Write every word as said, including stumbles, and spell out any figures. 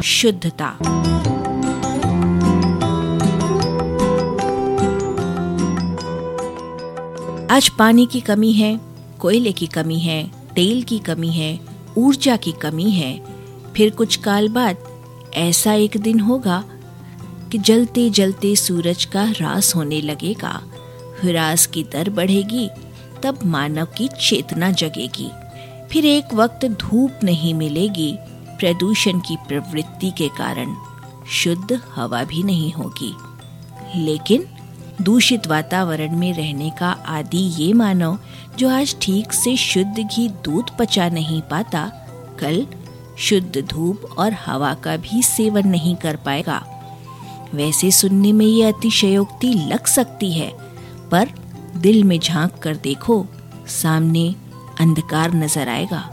शुद्धता। आज पानी की कमी है, कोयले की कमी है, तेल की कमी है, ऊर्जा की कमी है। फिर कुछ काल बाद ऐसा एक दिन होगा कि जलते जलते सूरज का ह्रास होने लगेगा। ह्रास की दर बढ़ेगी, तब मानव की चेतना जगेगी। फिर एक वक्त धूप नहीं मिलेगी, प्रदूषण की प्रवृत्ति के कारण शुद्ध हवा भी नहीं होगी। लेकिन दूषित वातावरण में रहने का आदी ये मानव जो आज ठीक से शुद्ध घी दूध पचा नहीं पाता, कल शुद्ध धूप और हवा का भी सेवन नहीं कर पाएगा। वैसे सुनने में ये अतिशयोक्ति लग सकती है, पर दिल में झांक कर देखो, सामने अंधकार नजर आएगा।